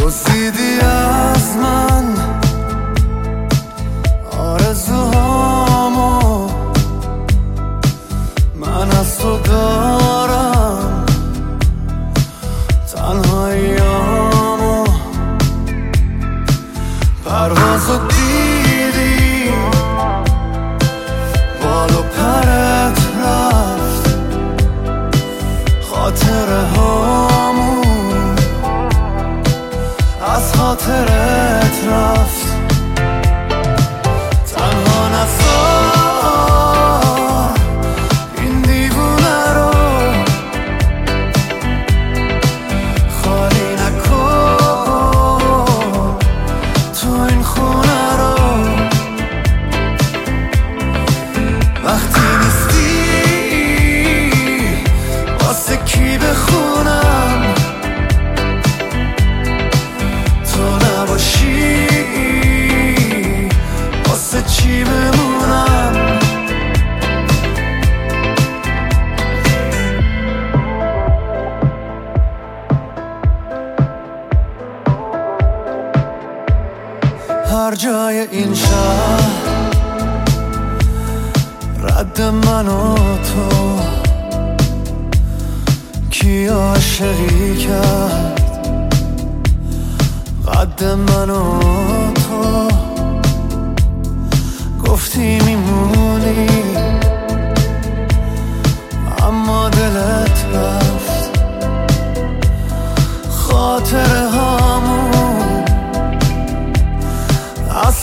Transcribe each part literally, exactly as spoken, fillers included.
دزدیدی از من آرزوهامو، من از تو دارم تنهاییامو. پروازو دیدی بال و پرت رفت، خاطره هامون از خاطرت رفت. تنها نذار این دیوونه رو، خالی نکن تو این خونه رو. وقتی نیستی واسه کی بخونم، تو نباشی واسه چی بمونم. هر جای این شهر رد من و تو، کی عاشقی کرد قد من و تو. گفتی میمونی اما دلت رفت، خاطره هامون از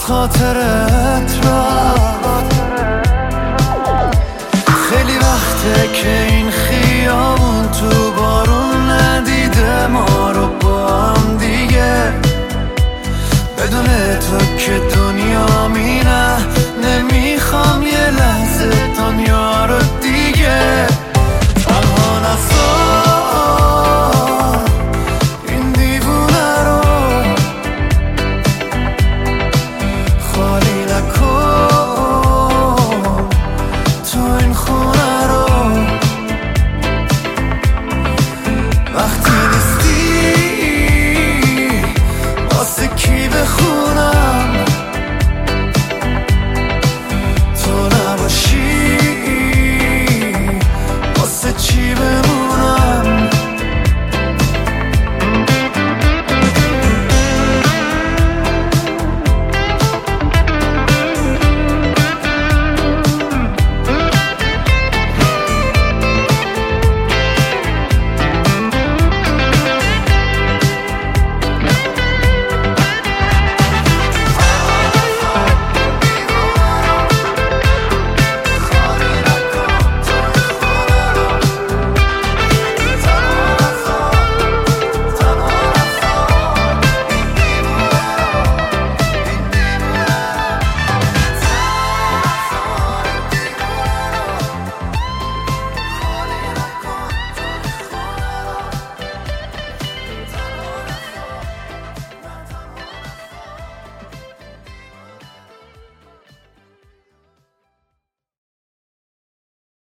خاطرت رفت. خیلی وقته که